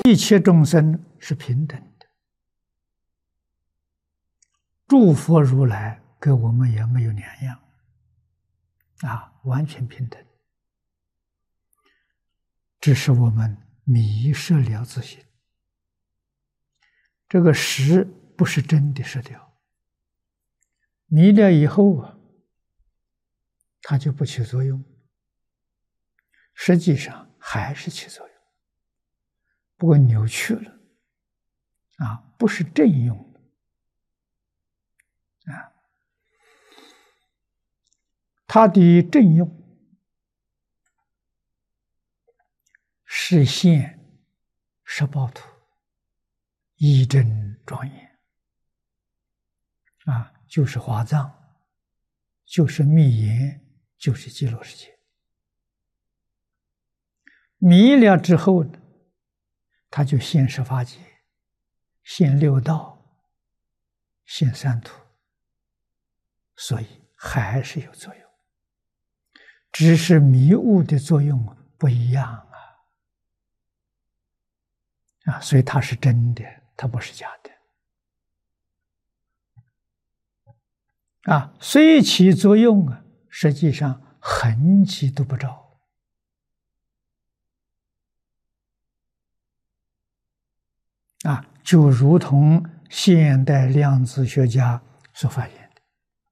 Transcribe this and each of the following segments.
一切众生是平等的，诸佛如来跟我们也没有两样，完全平等，只是我们迷失了自性。这个识不是真的失掉，迷了以后它就不起作用，实际上还是起作用，不过扭曲了，不是正用的，它的正用是现十报土，一真庄严，就是华藏，就是密言，就是极乐世界。迷了之后呢，他就现十法界，现六道，现三土，所以还是有作用，只是迷雾的作用不一样所以它是真的，它不是假的虽起作用实际上痕迹都不着就如同现代量子学家所发现的，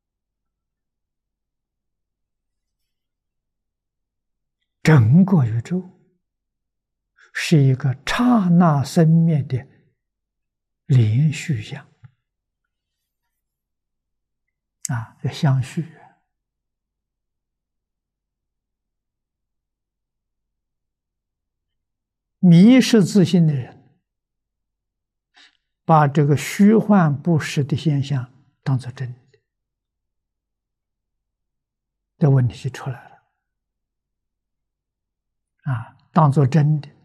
整个宇宙是一个刹那生灭的连续相这相续迷失自性的人，把这个虚幻不实的现象当作真的，这问题就出来了当作真的，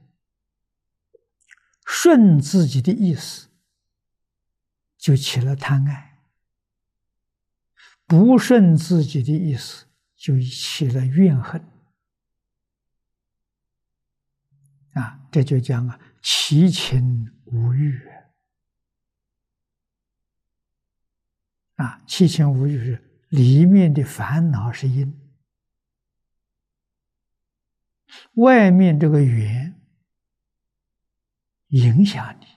顺自己的意思就起了贪爱，不顺自己的意思就起了怨恨这就讲其情无欲七情五欲是里面的烦恼是因，外面这个缘影响你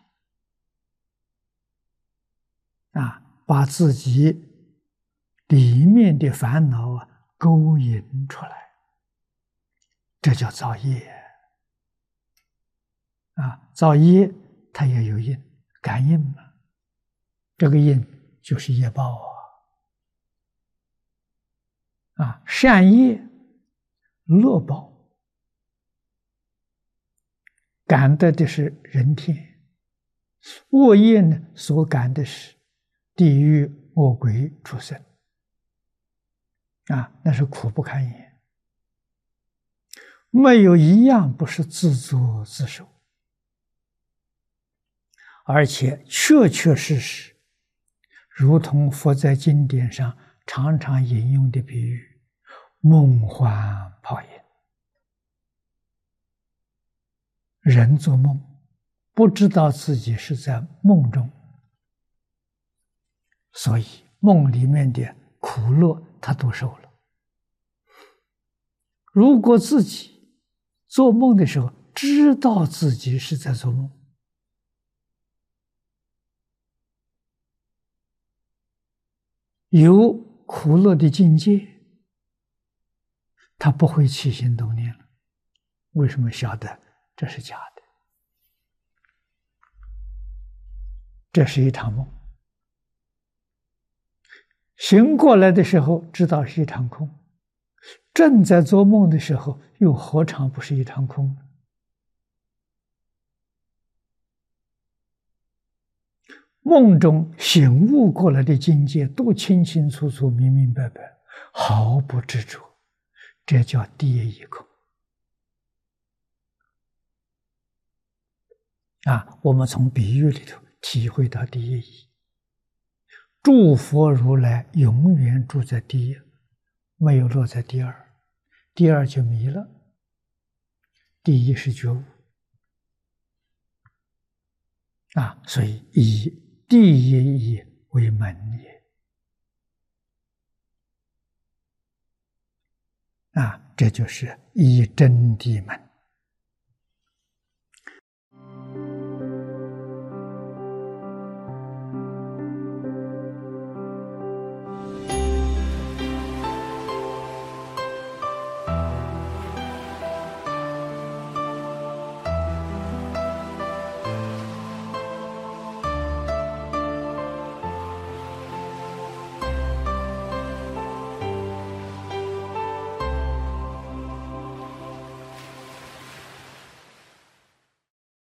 把自己里面的烦恼勾引出来，这叫造业造业它也有因，感应嘛，这个因就是业报善业乐报，感得的是人天，恶业呢所感的是地狱恶鬼畜生那是苦不堪言，没有一样不是自作自受，而且确确实实如同佛在经典上常常引用的比喻，梦幻泡影。人做梦不知道自己是在梦中，所以梦里面的苦乐他都受了。如果自己做梦的时候知道自己是在做梦，有苦乐的境界，他不会起心动念了。为什么晓得这是假的？这是一场梦。醒过来的时候知道是一场空，正在做梦的时候又何尝不是一场空？梦中醒悟过来的境界都清清楚楚、明明白白，毫不执着，这叫第一空我们从比喻里头体会到第一义。诸佛如来永远住在第一，没有落在第二，第二就迷了，第一是觉悟所以以第一义为门也。这就是以真谛门。